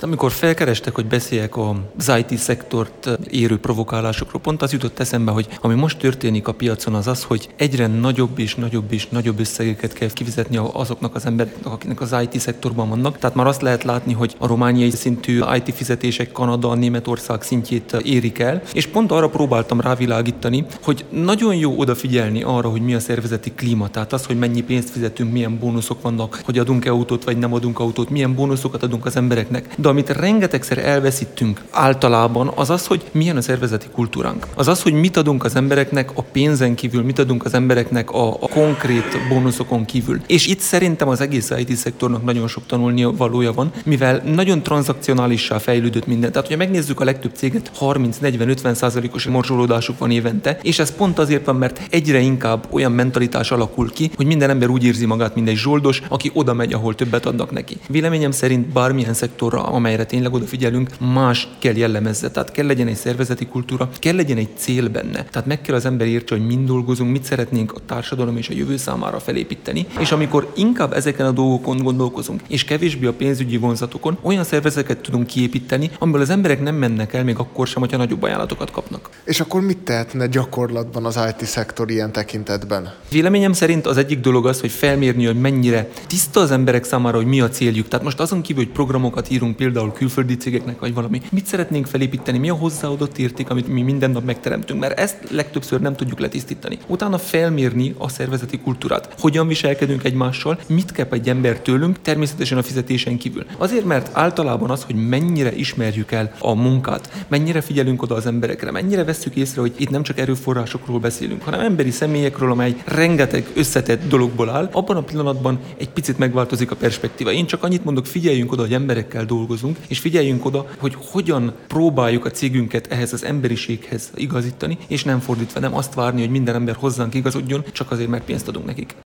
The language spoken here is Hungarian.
Amikor felkerestek, hogy beszéljek az IT szektort érő provokálásokról, pont az jutott eszembe, hogy ami most történik a piacon az, hogy egyre nagyobb és nagyobb összegeket kell kifizetni azoknak az embereknek, akiknek az IT szektorban vannak. Tehát már azt lehet látni, hogy a romániai szintű IT fizetések Kanada, Németország szintjét érik el, és pont arra próbáltam rávilágítani, hogy nagyon jó odafigyelni arra, hogy mi a szervezeti klíma, tehát az, hogy mennyi pénzt fizetünk, milyen bónuszok vannak, hogy adunk-e autót vagy nem adunk autót, milyen bónuszokat adunk az embereknek. De amit rengetegszer elveszítünk általában, az, hogy milyen a szervezeti kultúránk. Az, hogy mit adunk az embereknek a pénzen kívül, mit adunk az embereknek a konkrét bónuszokon kívül. És itt szerintem az egész IT szektornak nagyon sok tanulni valója van, mivel nagyon tranzakcionálissá fejlődött minden. Tehát, hogyha megnézzük a legtöbb céget, 30-40-50%-os morzsolódásuk van évente, és ez pont azért van, mert egyre inkább olyan mentalitás alakul ki, hogy minden ember úgy érzi magát, mint egy zsoldos, aki oda megy, ahol többet adnak neki. Véleményem szerint bármilyen szektorra, amelyre tényleg odafigyelünk, más kell jellemezze. Tehát kell legyen egy szervezeti kultúra, kell legyen egy cél benne. Tehát meg kell az ember értse, hogy mind dolgozunk, mit szeretnénk a társadalom és a jövő számára felépíteni, és amikor inkább ezeken a dolgokon gondolkozunk, és kevésbé a pénzügyi vonzatokon, olyan szervezeteket tudunk kiépíteni, amiből az emberek nem mennek el még akkor sem, hogyha nagyobb ajánlatokat kapnak. És akkor mit tehetne gyakorlatban az IT szektor ilyen tekintetben? Véleményem szerint az egyik dolog az, hogy felmérni, hogy mennyire tiszta az emberek számára, hogy mi a céljuk. Tehát most azon kívül, hogy programokat írunk például külföldi cégeknek vagy valami, mit szeretnénk felépíteni, mi a hozzáadott érték, amit mi minden nap megteremtünk, mert ezt legtöbbször nem tudjuk letisztítani. Utána felmérni a szervezeti kultúrát. Hogyan viselkedünk egymással, mit kap egy ember tőlünk, természetesen a fizetésen kívül. Azért, mert általában az, hogy mennyire ismerjük el a munkát, mennyire figyelünk oda az emberekre, mennyire vesszük észre, hogy itt nem csak erőforrásokról beszélünk, hanem emberi személyekről, amely rengeteg összetett dologból áll, abban a pillanatban egy picit megváltozik a perspektíva. Én csak annyit mondok, figyeljünk oda, hogy emberekkel dolgozunk, és figyeljünk oda, hogy hogyan próbáljuk a cégünket ehhez az emberiséghez igazítani, és nem fordítva, nem azt várni, hogy minden ember hozzánk igazodjon, csak azért, mert pénzt adunk nekik.